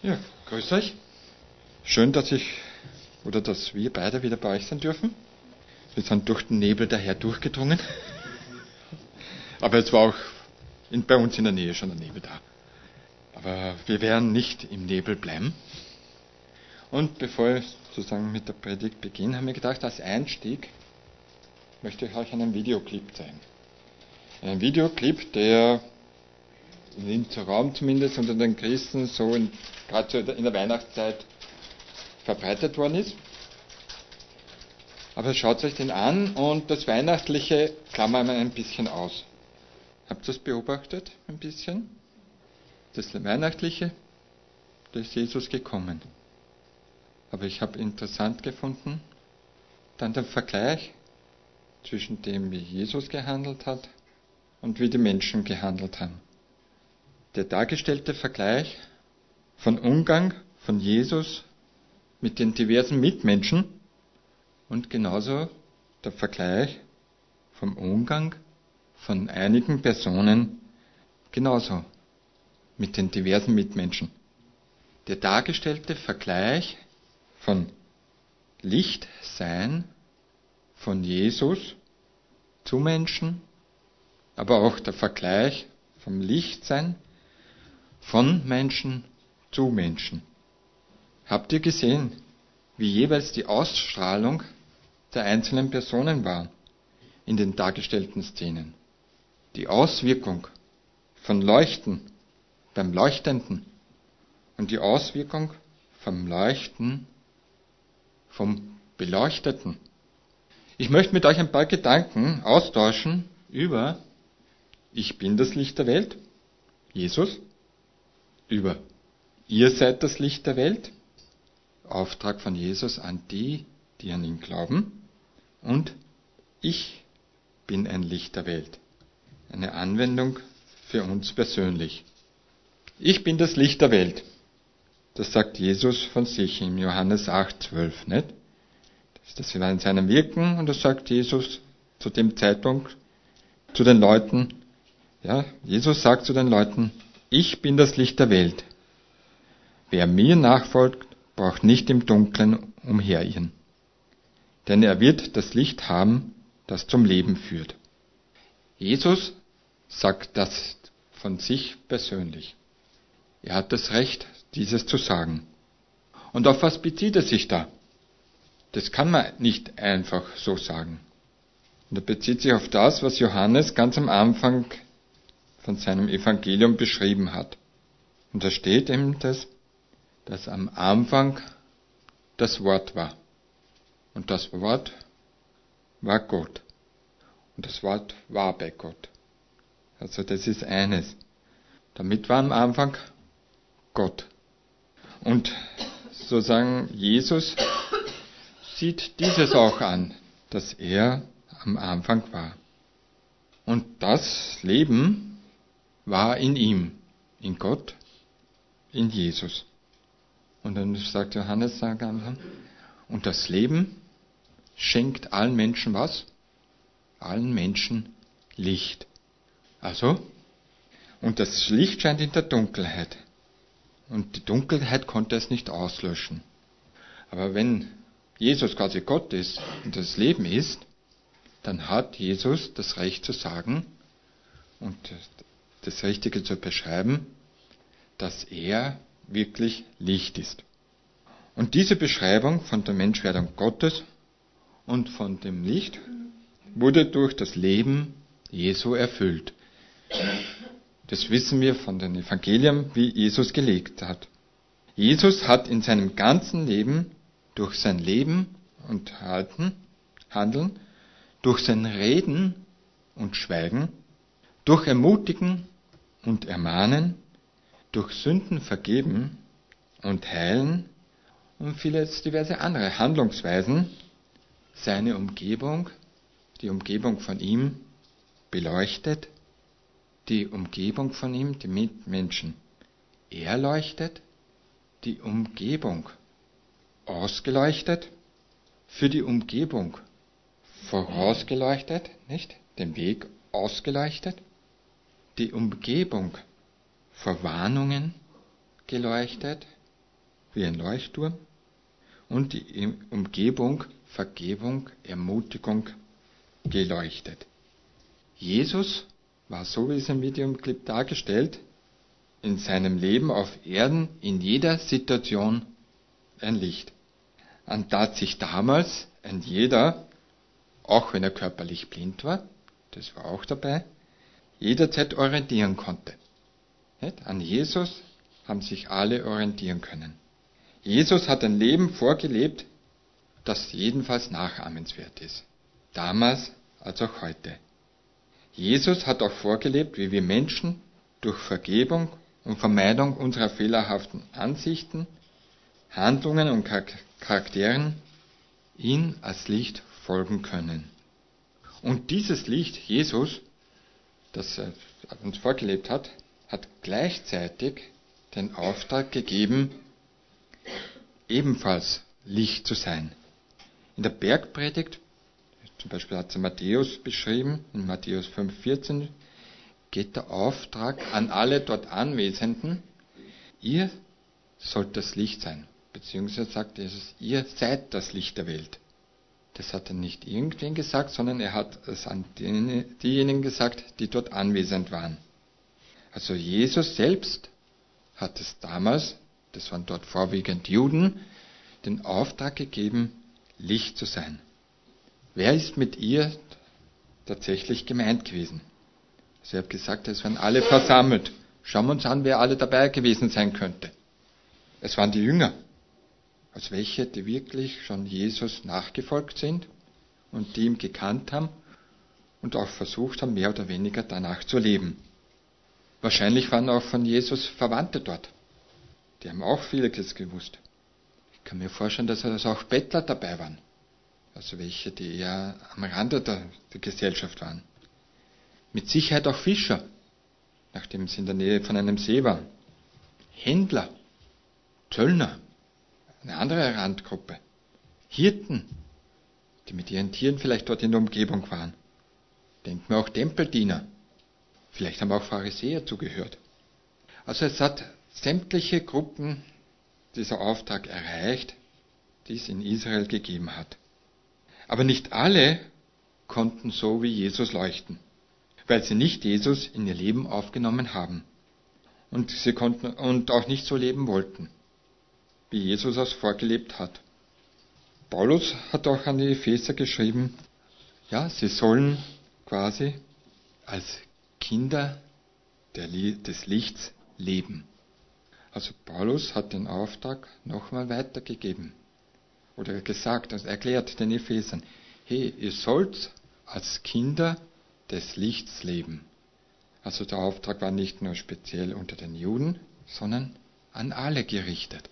Ja, grüß euch. Schön, dass wir beide wieder bei euch sein dürfen. Wir sind durch den Nebel daher durchgedrungen. Aber es war auch bei uns in der Nähe schon der Nebel da. Aber wir werden nicht im Nebel bleiben. Und bevor ich sozusagen mit der Predigt beginne, haben wir gedacht, als Einstieg möchte ich euch einen Videoclip zeigen. Ein Videoclip, der in dem Raum zumindest unter den Christen so gerade in der Weihnachtszeit verbreitet worden ist. Aber schaut euch den an und das Weihnachtliche klammern wir ein bisschen aus. Habt ihr das beobachtet ein bisschen? Das Weihnachtliche, da ist Jesus gekommen. Aber ich habe interessant gefunden, dann der Vergleich zwischen dem, wie Jesus gehandelt hat und wie die Menschen gehandelt haben. Der dargestellte Vergleich von Umgang von Jesus mit den diversen Mitmenschen und genauso der Vergleich vom Umgang von einigen Personen genauso mit den diversen Mitmenschen. Der dargestellte Vergleich von Lichtsein von Jesus zu Menschen, aber auch der Vergleich vom Lichtsein von Menschen zu Menschen. Habt ihr gesehen, wie jeweils die Ausstrahlung der einzelnen Personen war in den dargestellten Szenen? Die Auswirkung von Leuchten beim Leuchtenden und die Auswirkung vom Leuchten vom Beleuchteten. Ich möchte mit euch ein paar Gedanken austauschen über Ich bin das Licht der Welt, Jesus, über Ihr seid das Licht der Welt, Auftrag von Jesus an die, die an ihn glauben, und ich bin ein Licht der Welt, eine Anwendung für uns persönlich. Ich bin das Licht der Welt. Das sagt Jesus von sich in Johannes 8,12, nicht? Das war in seinem Wirken und das sagt Jesus zu dem Zeitpunkt zu den Leuten. Ja, Jesus sagt zu den Leuten, ich bin das Licht der Welt. Wer mir nachfolgt, braucht nicht im Dunkeln umherirren. Denn er wird das Licht haben, das zum Leben führt. Jesus sagt das von sich persönlich. Er hat das Recht, dieses zu sagen. Und auf was bezieht er sich da? Das kann man nicht einfach so sagen. Und er bezieht sich auf das, was Johannes ganz am Anfang von seinem Evangelium beschrieben hat. Und da steht eben dass am Anfang das Wort war. Und das Wort war Gott. Und das Wort war bei Gott. Also das ist eines. Damit war am Anfang Gott. Und sozusagen Jesus sieht dieses auch an, dass er am Anfang war. Und das Leben war in ihm, in Gott, in Jesus. Und dann sagt Johannes, und das Leben schenkt allen Menschen was? Allen Menschen Licht. Also, und das Licht scheint in der Dunkelheit. Und die Dunkelheit konnte es nicht auslöschen. Aber wenn Jesus quasi Gott ist und das Leben ist, dann hat Jesus das Recht zu sagen und das Richtige zu beschreiben, dass er wirklich Licht ist. Und diese Beschreibung von der Menschwerdung Gottes und von dem Licht wurde durch das Leben Jesu erfüllt. Das wissen wir von den Evangelien, wie Jesus gelebt hat. Jesus hat in seinem ganzen Leben durch sein Leben und Handeln, durch sein Reden und Schweigen, durch Ermutigen und Ermahnen, durch Sünden vergeben und heilen und vieles diverse andere Handlungsweisen seine Umgebung, die Umgebung von ihm beleuchtet, die Umgebung von ihm, die Mitmenschen erleuchtet, die Umgebung ausgeleuchtet, für die Umgebung vorausgeleuchtet, nicht? Den Weg ausgeleuchtet, die Umgebung vor Warnungen geleuchtet, wie ein Leuchtturm und die Umgebung, Vergebung, Ermutigung geleuchtet. Jesus war, so wie es im Videoclip dargestellt, in seinem Leben auf Erden in jeder Situation ein Licht. An das sich damals ein jeder, auch wenn er körperlich blind war, das war auch dabei, jederzeit orientieren konnte. An Jesus haben sich alle orientieren können. Jesus hat ein Leben vorgelebt, das jedenfalls nachahmenswert ist. Damals als auch heute. Jesus hat auch vorgelebt, wie wir Menschen durch Vergebung und Vermeidung unserer fehlerhaften Ansichten, Handlungen und Charakteren ihm als Licht folgen können. Und dieses Licht, Jesus, das er uns vorgelebt hat, hat gleichzeitig den Auftrag gegeben, ebenfalls Licht zu sein. In der Bergpredigt, zum Beispiel hat es Matthäus beschrieben, in Matthäus 5,14, geht der Auftrag an alle dort Anwesenden, ihr sollt das Licht sein. Beziehungsweise sagt Jesus, ihr seid das Licht der Welt. Das hat er nicht irgendwen gesagt, sondern er hat es an diejenigen gesagt, die dort anwesend waren. Also Jesus selbst hat es damals, das waren dort vorwiegend Juden, den Auftrag gegeben, Licht zu sein. Wer ist mit ihr tatsächlich gemeint gewesen? Also ich habe gesagt, es waren alle versammelt. Schauen wir uns an, wer alle dabei gewesen sein könnte. Es waren die Jünger. Also welche, die wirklich schon Jesus nachgefolgt sind und die ihn gekannt haben und auch versucht haben, mehr oder weniger danach zu leben. Wahrscheinlich waren auch von Jesus Verwandte dort. Die haben auch vieles gewusst. Ich kann mir vorstellen, dass auch Bettler dabei waren. Also welche, die eher am Rande der Gesellschaft waren. Mit Sicherheit auch Fischer, nachdem sie in der Nähe von einem See waren. Händler, Zöllner, eine andere Randgruppe. Hirten, die mit ihren Tieren vielleicht dort in der Umgebung waren. Denken wir auch Tempeldiener. Vielleicht haben auch Pharisäer zugehört. Also es hat sämtliche Gruppen dieser Auftrag erreicht, die es in Israel gegeben hat. Aber nicht alle konnten so wie Jesus leuchten, weil sie nicht Jesus in ihr Leben aufgenommen haben. Und sie konnten und auch nicht so leben wollten, wie Jesus es vorgelebt hat. Paulus hat auch an die Epheser geschrieben, ja, sie sollen quasi als Kinder des Lichts leben. Also Paulus hat den Auftrag nochmal weitergegeben oder gesagt, also erklärt den Ephesern, hey, ihr sollt als Kinder des Lichts leben. Also der Auftrag war nicht nur speziell unter den Juden, sondern an alle gerichtet.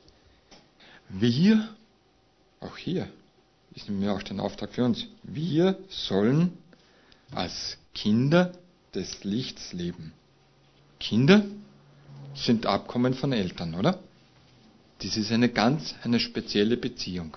Wir, auch hier, ich nehme mir auch den Auftrag für uns, wir sollen als Kinder des Lichts leben. Kinder sind Abkommen von Eltern, oder? Das ist eine spezielle Beziehung.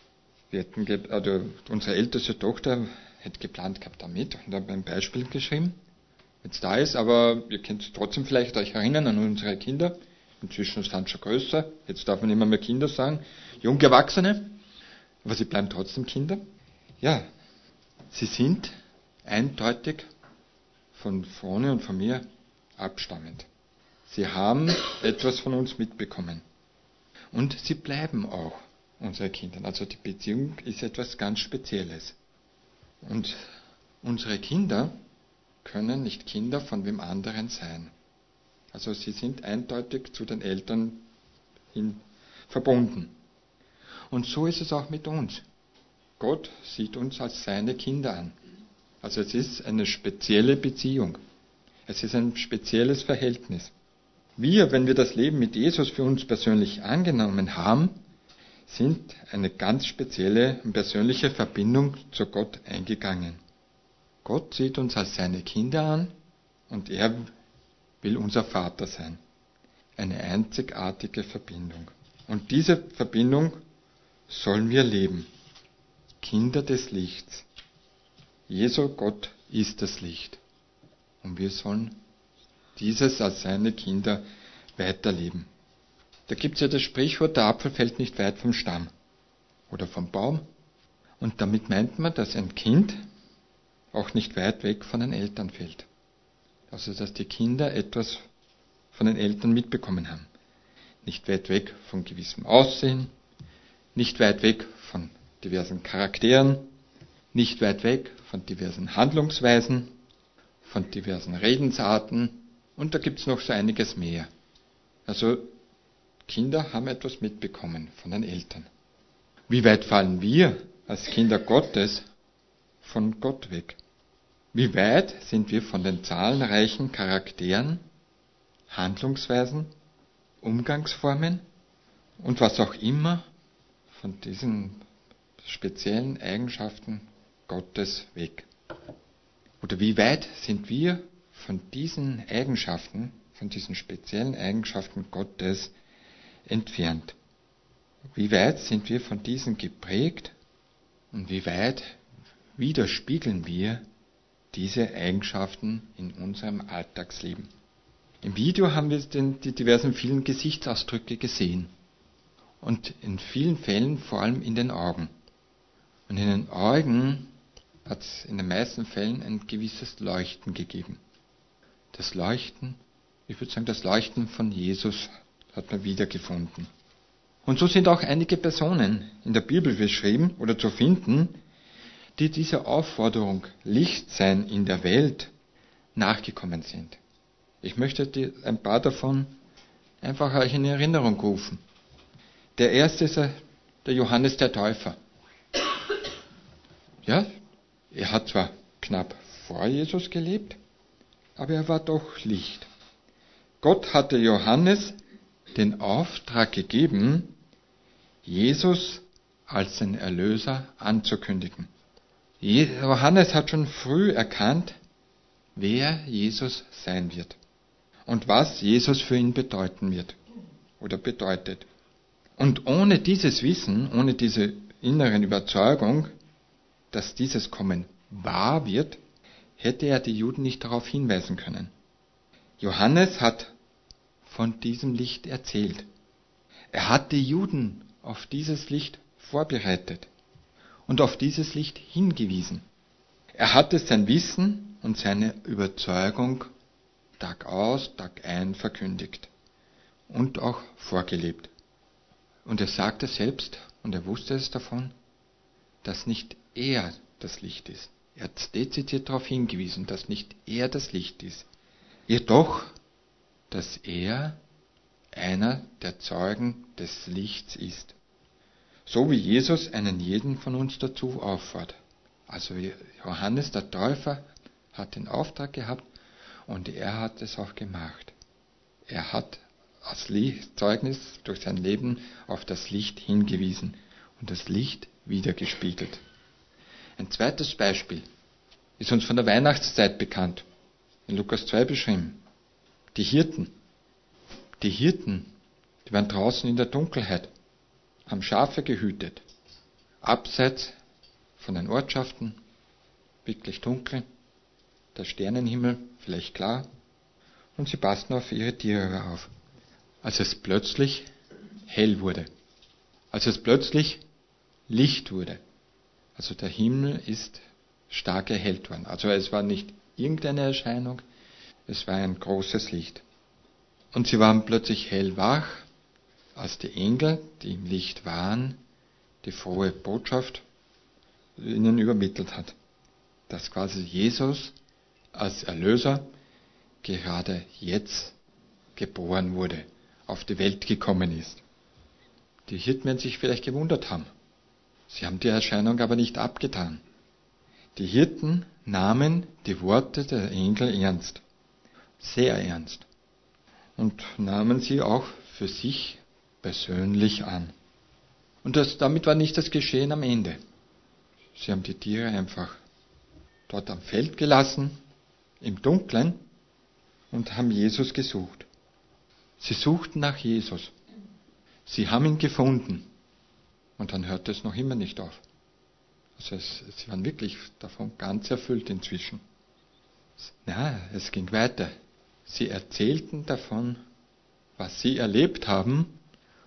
Unsere älteste Tochter hätte geplant gehabt damit und habe ein Beispiel geschrieben, wenn es da ist, aber ihr könnt trotzdem vielleicht euch erinnern an unsere Kinder. Inzwischen sind sie schon größer, jetzt darf man immer mehr Kinder sagen, junge Erwachsene, aber sie bleiben trotzdem Kinder. Ja, sie sind eindeutig von Froni und von mir abstammend. Sie haben etwas von uns mitbekommen. Und sie bleiben auch unsere Kinder. Also die Beziehung ist etwas ganz Spezielles. Und unsere Kinder können nicht Kinder von wem anderen sein. Also sie sind eindeutig zu den Eltern hin verbunden. Und so ist es auch mit uns. Gott sieht uns als seine Kinder an. Also es ist eine spezielle Beziehung. Es ist ein spezielles Verhältnis. Wir, wenn wir das Leben mit Jesus für uns persönlich angenommen haben, sind eine ganz spezielle und persönliche Verbindung zu Gott eingegangen. Gott sieht uns als seine Kinder an und er will unser Vater sein. Eine einzigartige Verbindung. Und diese Verbindung sollen wir leben. Kinder des Lichts. Jesu Gott ist das Licht. Und wir sollen dieses als seine Kinder weiterleben. Da gibt es ja das Sprichwort, der Apfel fällt nicht weit vom Stamm oder vom Baum. Und damit meint man, dass ein Kind auch nicht weit weg von den Eltern fällt. Also dass die Kinder etwas von den Eltern mitbekommen haben. Nicht weit weg von gewissem Aussehen, nicht weit weg von diversen Charakteren, nicht weit weg von diversen Handlungsweisen, von diversen Redensarten und da gibt es noch so einiges mehr. Also Kinder haben etwas mitbekommen von den Eltern. Wie weit fallen wir als Kinder Gottes von Gott weg? Wie weit sind wir von den zahlreichen Charakteren, Handlungsweisen, Umgangsformen und was auch immer von diesen speziellen Eigenschaften Gottes weg? Oder wie weit sind wir von diesen Eigenschaften, von diesen speziellen Eigenschaften Gottes entfernt? Wie weit sind wir von diesen geprägt und wie weit widerspiegeln wir diese Eigenschaften in unserem Alltagsleben? Im Video haben wir die diversen vielen Gesichtsausdrücke gesehen und in vielen Fällen vor allem in den Augen. Und in den Augen hat es in den meisten Fällen ein gewisses Leuchten gegeben. Das Leuchten, ich würde sagen, das Leuchten von Jesus hat man wiedergefunden. Und so sind auch einige Personen in der Bibel beschrieben oder zu finden, die dieser Aufforderung, Licht sein in der Welt, nachgekommen sind. Ich möchte ein paar davon einfach euch in Erinnerung rufen. Der erste ist der Johannes der Täufer. Ja, er hat zwar knapp vor Jesus gelebt, aber er war doch Licht. Gott hatte Johannes den Auftrag gegeben, Jesus als den Erlöser anzukündigen. Johannes hat schon früh erkannt, wer Jesus sein wird und was Jesus für ihn bedeuten wird oder bedeutet. Und ohne dieses Wissen, ohne diese inneren Überzeugung, dass dieses Kommen wahr wird, hätte er die Juden nicht darauf hinweisen können. Johannes hat von diesem Licht erzählt. Er hat die Juden auf dieses Licht vorbereitet und auf dieses Licht hingewiesen. Er hatte sein Wissen und seine Überzeugung Tag aus, Tag ein verkündigt und auch vorgelebt. Und er sagte selbst, und er wusste es davon, dass nicht er das Licht ist. Er hat dezidiert darauf hingewiesen, dass nicht er das Licht ist. Jedoch, dass er einer der Zeugen des Lichts ist. So wie Jesus einen jeden von uns dazu auffordert. Also Johannes der Täufer hat den Auftrag gehabt und er hat es auch gemacht. Er hat als Zeugnis durch sein Leben auf das Licht hingewiesen und das Licht wiedergespiegelt. Ein zweites Beispiel ist uns von der Weihnachtszeit bekannt, in Lukas 2 beschrieben. Die Hirten, die waren draußen in der Dunkelheit, haben Schafe gehütet, abseits von den Ortschaften, wirklich dunkel, der Sternenhimmel vielleicht klar, und sie passten auf ihre Tiere auf. Als es plötzlich hell wurde, als es plötzlich Licht wurde, also der Himmel ist stark erhellt worden. Also es war nicht irgendeine Erscheinung, es war ein großes Licht. Und sie waren plötzlich hellwach, als die Engel, die im Licht waren, die frohe Botschaft ihnen übermittelt hat, dass quasi Jesus als Erlöser gerade jetzt geboren wurde, auf die Welt gekommen ist. Die Hirten werden sich vielleicht gewundert haben. Sie haben die Erscheinung aber nicht abgetan. Die Hirten nahmen die Worte der Engel ernst, sehr ernst, und nahmen sie auch für sich persönlich an. Und damit war nicht das Geschehen am Ende. Sie haben die Tiere einfach dort am Feld gelassen, im Dunkeln, und haben Jesus gesucht. Sie suchten nach Jesus. Sie haben ihn gefunden. Und dann hörte es noch immer nicht auf. Also sie waren wirklich davon ganz erfüllt inzwischen. Ja, es ging weiter. Sie erzählten davon, was sie erlebt haben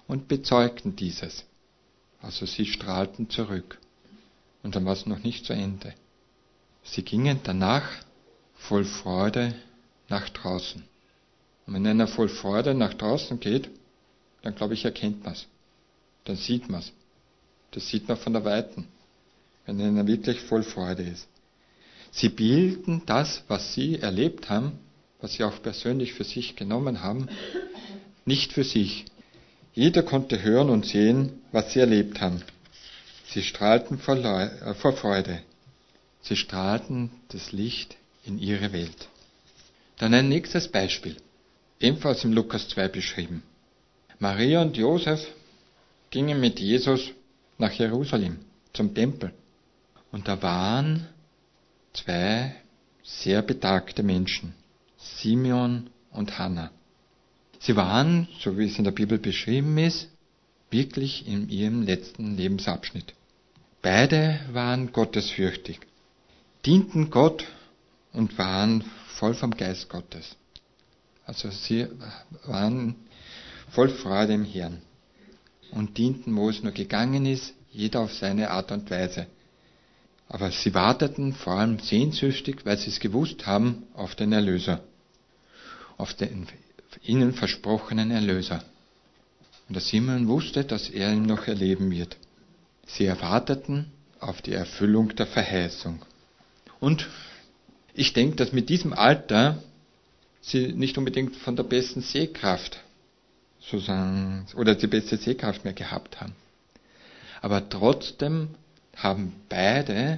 und bezeugten dieses. Also sie strahlten zurück. Und dann war es noch nicht zu Ende. Sie gingen danach voll Freude nach draußen. Und wenn einer voll Freude nach draußen geht, dann glaube ich, erkennt man es. Dann sieht man es. Das sieht man von der Weiten, wenn einer wirklich voll Freude ist. Sie behielten das, was sie erlebt haben, was sie auch persönlich für sich genommen haben, nicht für sich. Jeder konnte hören und sehen, was sie erlebt haben. Sie strahlten vor Freude. Sie strahlten das Licht in ihre Welt. Dann ein nächstes Beispiel, ebenfalls im Lukas 2 beschrieben. Maria und Josef gingen mit Jesus nach Jerusalem, zum Tempel. Und da waren zwei sehr betagte Menschen, Simeon und Hannah. Sie waren, so wie es in der Bibel beschrieben ist, wirklich in ihrem letzten Lebensabschnitt. Beide waren gottesfürchtig, dienten Gott und waren voll vom Geist Gottes. Also sie waren voll Freude im Herrn und dienten, wo es nur gegangen ist, jeder auf seine Art und Weise. Aber sie warteten vor allem sehnsüchtig, weil sie es gewusst haben, auf den Erlöser, auf den ihnen versprochenen Erlöser. Und der Simeon wusste, dass er ihn noch erleben wird. Sie erwarteten auf die Erfüllung der Verheißung. Und ich denke, dass mit diesem Alter sie nicht unbedingt von der besten Sehkraft sozusagen, oder die beste Sehkraft mehr gehabt haben. Aber trotzdem haben beide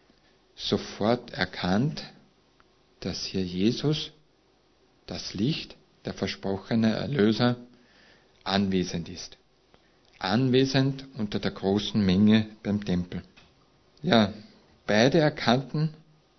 sofort erkannt, dass hier Jesus, das Licht, der versprochene Erlöser, anwesend ist. Anwesend unter der großen Menge beim Tempel. Ja, beide erkannten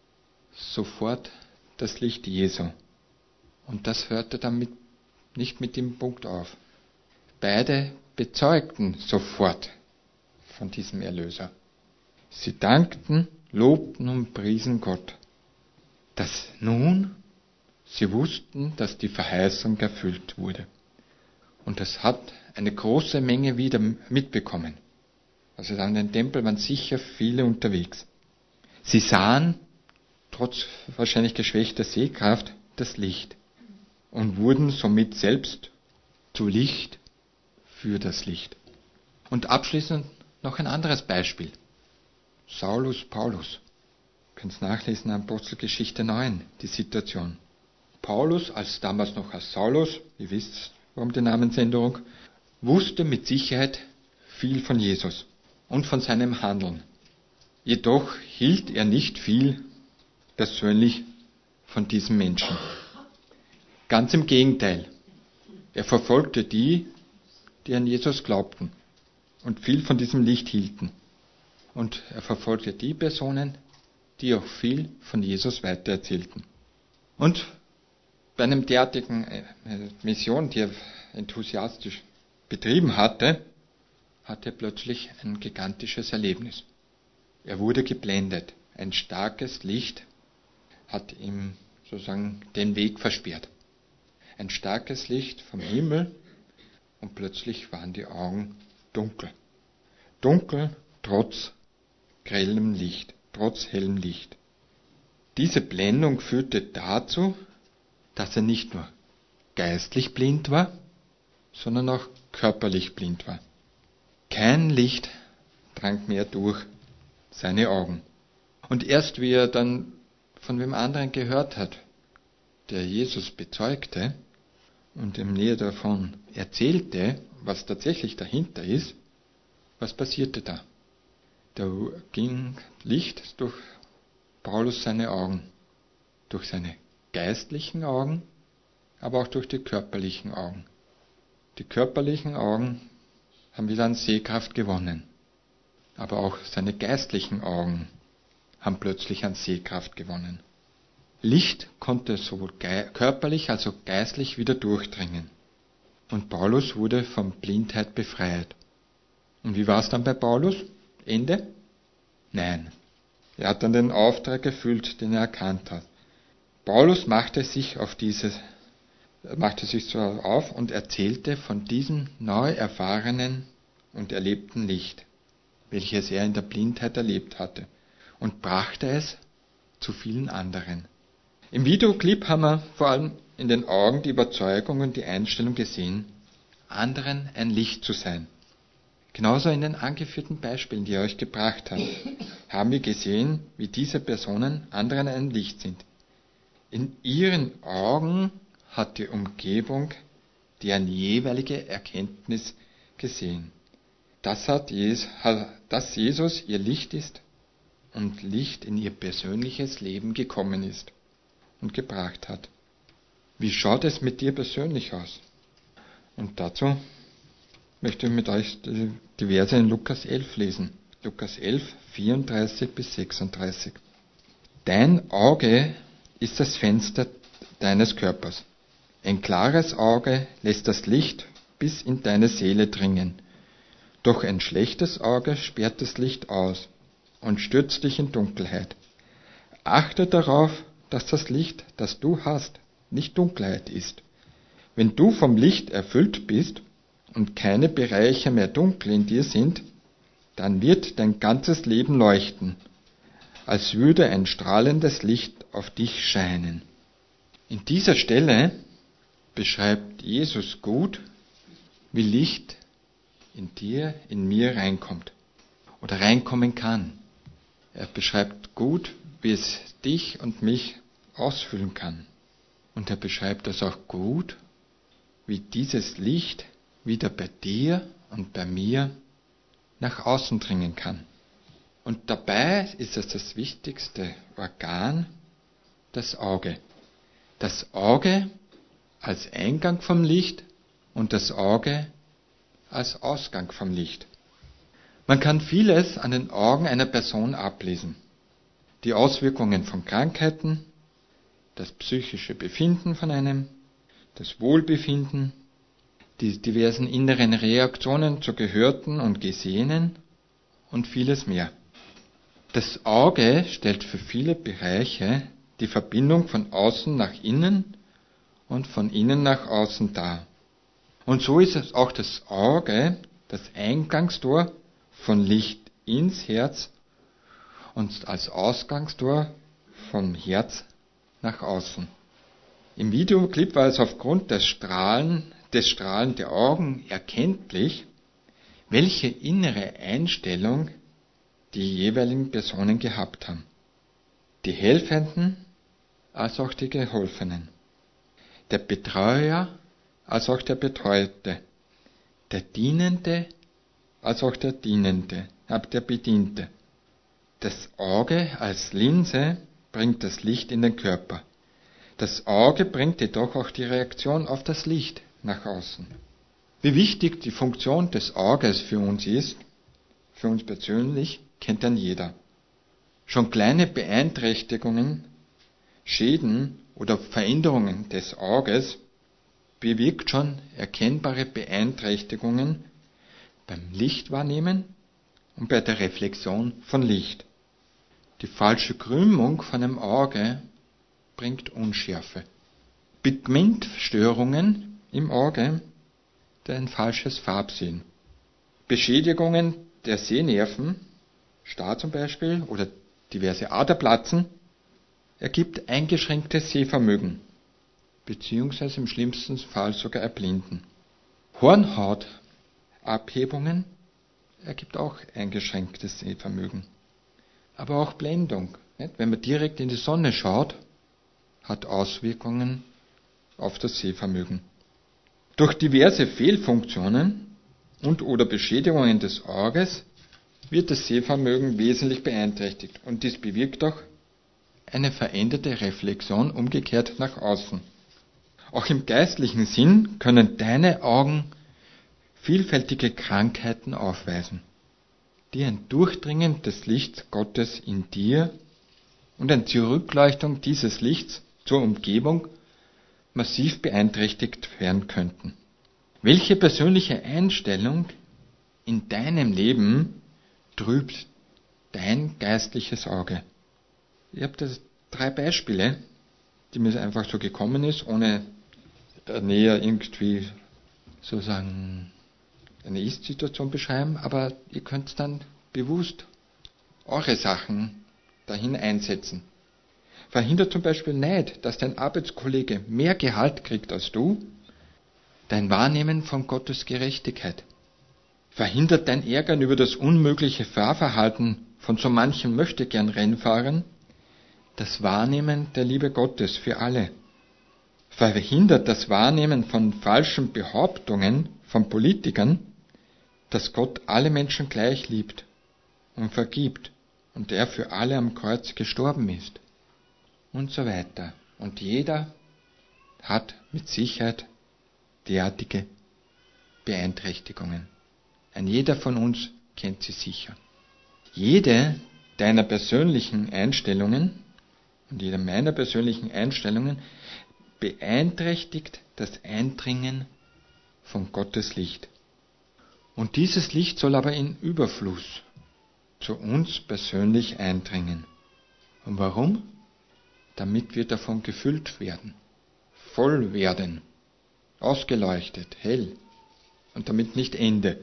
sofort das Licht Jesu. Und das hörte dann nicht mit dem Punkt auf. Beide bezeugten sofort von diesem Erlöser. Sie dankten, lobten und priesen Gott. Dass nun sie wussten, dass die Verheißung erfüllt wurde. Und das hat eine große Menge wieder mitbekommen. Also an den Tempel waren sicher viele unterwegs. Sie sahen, trotz wahrscheinlich geschwächter Sehkraft, das Licht und wurden somit selbst zu Licht für das Licht. Und abschließend noch ein anderes Beispiel. Saulus, Paulus. Ihr könnt es nachlesen in Apostelgeschichte 9, die Situation. Paulus, damals noch als Saulus, ihr wisst, warum die Namensänderung, wusste mit Sicherheit viel von Jesus und von seinem Handeln. Jedoch hielt er nicht viel persönlich von diesem Menschen. Ganz im Gegenteil. Er verfolgte die an Jesus glaubten und viel von diesem Licht hielten. Und er verfolgte die Personen, die auch viel von Jesus weitererzählten. Und bei einem derartigen Mission, die er enthusiastisch betrieben hatte, hatte er plötzlich ein gigantisches Erlebnis. Er wurde geblendet. Ein starkes Licht hat ihm sozusagen den Weg versperrt. Ein starkes Licht vom Himmel und plötzlich waren die Augen dunkel. Dunkel trotz grellem Licht, trotz hellem Licht. Diese Blendung führte dazu, dass er nicht nur geistlich blind war, sondern auch körperlich blind war. Kein Licht drang mehr durch seine Augen. Und erst wie er dann von wem anderen gehört hat, der Jesus bezeugte und ihm näher davon erzählte, was tatsächlich dahinter ist, was passierte da? Da ging Licht durch Paulus seine Augen, durch seine geistlichen Augen, aber auch durch die körperlichen Augen. Die körperlichen Augen haben wieder an Sehkraft gewonnen, aber auch seine geistlichen Augen haben plötzlich an Sehkraft gewonnen. Licht konnte sowohl körperlich als auch geistlich wieder durchdringen. Und Paulus wurde von Blindheit befreit. Und wie war es dann bei Paulus? Ende? Nein. Er hat dann den Auftrag erfüllt, den er erkannt hat. Paulus machte sich auf diese machte sich so auf und erzählte von diesem neu erfahrenen und erlebten Licht, welches er in der Blindheit erlebt hatte, und brachte es zu vielen anderen. Im Videoclip haben wir vor allem in den Augen die Überzeugung und die Einstellung gesehen, anderen ein Licht zu sein. Genauso in den angeführten Beispielen, die er euch gebracht hat, haben wir gesehen, wie diese Personen anderen ein Licht sind. In ihren Augen hat die Umgebung deren jeweilige Erkenntnis gesehen, dass Jesus ihr Licht ist und Licht in ihr persönliches Leben gekommen ist und gebracht hat. Wie schaut es mit dir persönlich aus? Und dazu möchte ich mit euch die Verse in Lukas 11 lesen. Lukas 11, 34 bis 36. Dein Auge ist das Fenster deines Körpers. Ein klares Auge lässt das Licht bis in deine Seele dringen. Doch ein schlechtes Auge sperrt das Licht aus und stürzt dich in Dunkelheit. Achte darauf, dass das Licht, das du hast, nicht Dunkelheit ist. Wenn du vom Licht erfüllt bist und keine Bereiche mehr dunkel in dir sind, dann wird dein ganzes Leben leuchten, als würde ein strahlendes Licht auf dich scheinen. In dieser Stelle beschreibt Jesus gut, wie Licht in dir, in mir reinkommt oder reinkommen kann. Er beschreibt gut, wie es dich und mich ausfüllen kann. Und er beschreibt das auch gut, wie dieses Licht wieder bei dir und bei mir nach außen dringen kann. Und dabei ist es das wichtigste Organ, das Auge. Das Auge als Eingang vom Licht und das Auge als Ausgang vom Licht. Man kann vieles an den Augen einer Person ablesen. Die Auswirkungen von Krankheiten, das psychische Befinden von einem, das Wohlbefinden, die diversen inneren Reaktionen zu Gehörten und Gesehenen und vieles mehr. Das Auge stellt für viele Bereiche die Verbindung von außen nach innen und von innen nach außen dar. Und so ist es auch das Auge, das Eingangstor von Licht ins Herz und als Ausgangstor vom Herz nach außen. Im Videoclip war es aufgrund des Strahlen der Augen erkenntlich, welche innere Einstellung die jeweiligen Personen gehabt haben. Die Helfenden als auch die Geholfenen. Der Betreuer als auch der Betreute. Der Dienende als auch der Bediente. Das Auge als Linse bringt das Licht in den Körper. Das Auge bringt jedoch auch die Reaktion auf das Licht nach außen. Wie wichtig die Funktion des Auges für uns ist, für uns persönlich, kennt dann jeder. Schon kleine Beeinträchtigungen, Schäden oder Veränderungen des Auges bewirkt schon erkennbare Beeinträchtigungen beim Lichtwahrnehmen und bei der Reflexion von Licht. Die falsche Krümmung von einem Auge bringt Unschärfe. Pigmentstörungen im Auge, ein falsches Farbsehen. Beschädigungen der Sehnerven, Star zum Beispiel, oder diverse Aderplatzen, ergibt eingeschränktes Sehvermögen, beziehungsweise im schlimmsten Fall sogar Erblinden. Hornhautabhebungen ergibt auch eingeschränktes Sehvermögen. Aber auch Blendung, nicht? Wenn man direkt in die Sonne schaut, hat Auswirkungen auf das Sehvermögen. Durch diverse Fehlfunktionen und oder Beschädigungen des Auges wird das Sehvermögen wesentlich beeinträchtigt und dies bewirkt auch eine veränderte Reflexion umgekehrt nach außen. Auch im geistlichen Sinn können deine Augen vielfältige Krankheiten aufweisen, die ein Durchdringen des Lichts Gottes in dir und eine Zurückleuchtung dieses Lichts zur Umgebung massiv beeinträchtigt werden könnten. Welche persönliche Einstellung in deinem Leben trübt dein geistliches Auge? Ich habe 3 Beispiele, die mir einfach so gekommen ist, ohne näher irgendwie sozusagen eine Ist-Situation beschreiben, aber ihr könnt dann bewusst eure Sachen dahin einsetzen. Verhindert zum Beispiel nicht, dass dein Arbeitskollege mehr Gehalt kriegt als du, dein Wahrnehmen von Gottes Gerechtigkeit. Verhindert dein Ärgern über das unmögliche Fahrverhalten von so manchen Möchtegern-Rennfahrern das Wahrnehmen der Liebe Gottes für alle. Verhindert das Wahrnehmen von falschen Behauptungen von Politikern, dass Gott alle Menschen gleich liebt und vergibt und er für alle am Kreuz gestorben ist und so weiter. Und jeder hat mit Sicherheit derartige Beeinträchtigungen. Ein jeder von uns kennt sie sicher. Jede deiner persönlichen Einstellungen und jede meiner persönlichen Einstellungen beeinträchtigt das Eindringen von Gottes Licht. Und dieses Licht soll aber in Überfluss zu uns persönlich eindringen. Und warum? Damit wir davon gefüllt werden, voll werden, ausgeleuchtet, hell und damit nicht Ende.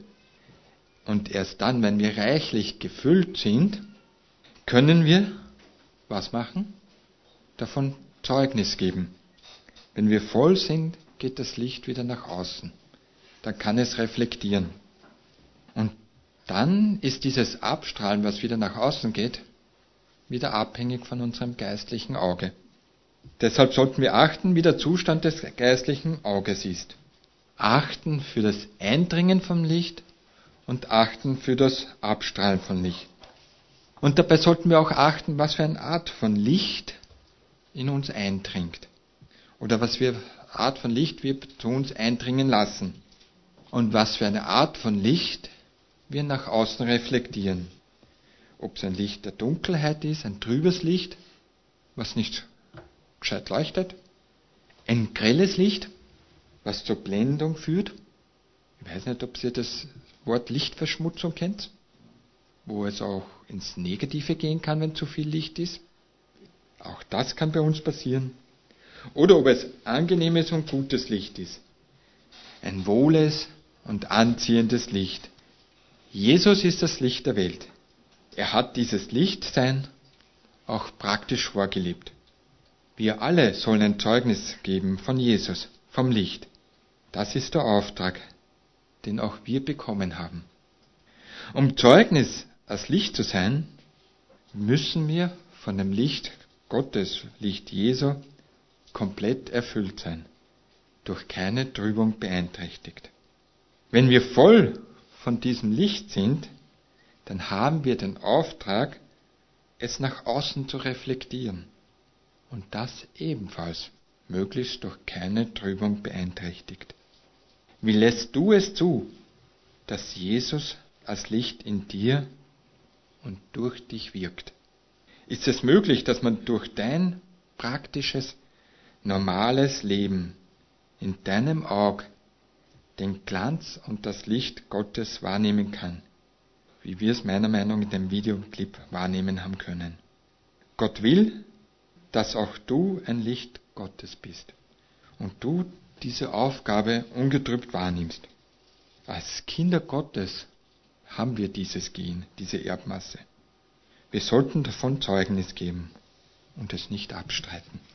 Und erst dann, wenn wir reichlich gefüllt sind, können wir was machen? Davon Zeugnis geben. Wenn wir voll sind, geht das Licht wieder nach außen. Dann kann es reflektieren. Und dann ist dieses Abstrahlen, was wieder nach außen geht, wieder abhängig von unserem geistlichen Auge. Deshalb sollten wir achten, wie der Zustand des geistlichen Auges ist. Achten für das Eindringen vom Licht und achten für das Abstrahlen von Licht. Und dabei sollten wir auch achten, was für eine Art von Licht in uns eindringt. Oder was für Art von Licht wir zu uns eindringen lassen. Und was für eine Art von Licht wir nach außen reflektieren. Ob es ein Licht der Dunkelheit ist, ein trübes Licht, was nicht gescheit leuchtet. Ein grelles Licht, was zur Blendung führt. Ich weiß nicht, ob ihr das Wort Lichtverschmutzung kennt, wo es auch ins Negative gehen kann, wenn zu viel Licht ist. Auch das kann bei uns passieren. Oder ob es angenehmes und gutes Licht ist. Ein wohles und anziehendes Licht. Jesus ist das Licht der Welt. Er hat dieses Lichtsein auch praktisch vorgelebt. Wir alle sollen ein Zeugnis geben von Jesus, vom Licht. Das ist der Auftrag, den auch wir bekommen haben. Um Zeugnis als Licht zu sein, müssen wir von dem Licht Gottes, Licht Jesu, komplett erfüllt sein, durch keine Trübung beeinträchtigt. Wenn wir voll von diesem Licht sind, dann haben wir den Auftrag, es nach außen zu reflektieren. Und das ebenfalls, möglichst durch keine Trübung beeinträchtigt. Wie lässt du es zu, dass Jesus als Licht in dir und durch dich wirkt? Ist es möglich, dass man durch dein praktisches, normales Leben in deinem Auge den Glanz und das Licht Gottes wahrnehmen kann, wie wir es meiner Meinung nach in dem Videoclip wahrnehmen haben können? Gott will, dass auch du ein Licht Gottes bist und du diese Aufgabe ungetrübt wahrnimmst. Als Kinder Gottes haben wir dieses Gen, diese Erbmasse. Wir sollten davon Zeugnis geben und es nicht abstreiten.